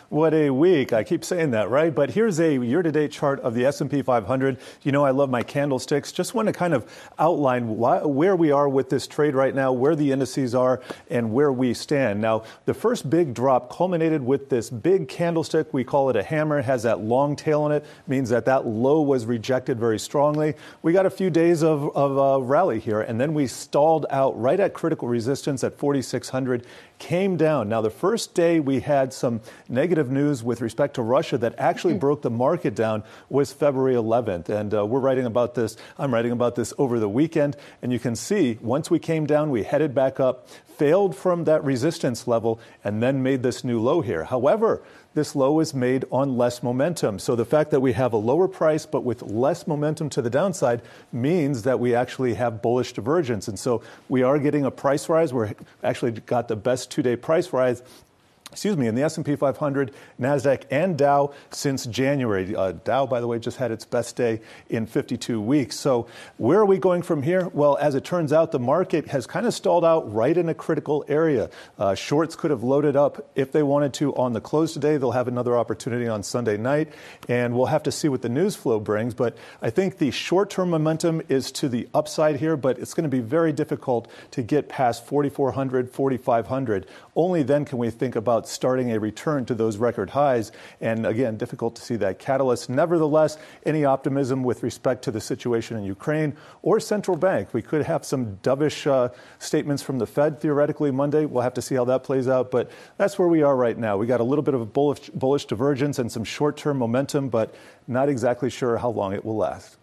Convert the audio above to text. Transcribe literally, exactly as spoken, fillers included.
What a week. I keep saying that, right? But here's a year-to-date chart of the S and P five hundred. You know I love my candlesticks. Just want to kind of outline why, where we are with this trade right now, where the indices are, and where we stand. Now, the first big drop culminated with this big candlestick. We call it a hammer. It has that long tail on it. Means that that low was rejected very strongly. We got a few days of, of uh, rally here, and then we stalled out right at critical resistance at forty-six hundred. Came down. Now, the first day we had some negative news with respect to Russia that actually broke the market down was February eleventh. And uh, we're writing about this. I'm writing about this over the weekend. And you can see once we came down, we headed back up, failed from that resistance level, and then made this new low here. However, this low is made on less momentum. So the fact that we have a lower price but with less momentum to the downside means that we actually have bullish divergence. And so we are getting a price rise. We're actually got the best two-day price rise excuse me, in the S and P five hundred, NASDAQ, and Dow since January. Uh, Dow, by the way, just had its best day in fifty-two weeks. So where are we going from here? Well, as it turns out, the market has kind of stalled out right in a critical area. Uh, shorts could have loaded up if they wanted to on the close today. They'll have another opportunity on Sunday night, and we'll have to see what the news flow brings. But I think the short-term momentum is to the upside here, but it's going to be very difficult to get past forty-four hundred, forty-five hundred. Only then can we think about starting a return to those record highs. And again, difficult to see that catalyst. Nevertheless, any optimism with respect to the situation in Ukraine or central bank? We could have some dovish uh, statements from the Fed theoretically Monday. We'll have to see how that plays out. But that's where we are right now. We got a little bit of a bullish, bullish divergence and some short-term momentum, but not exactly sure how long it will last.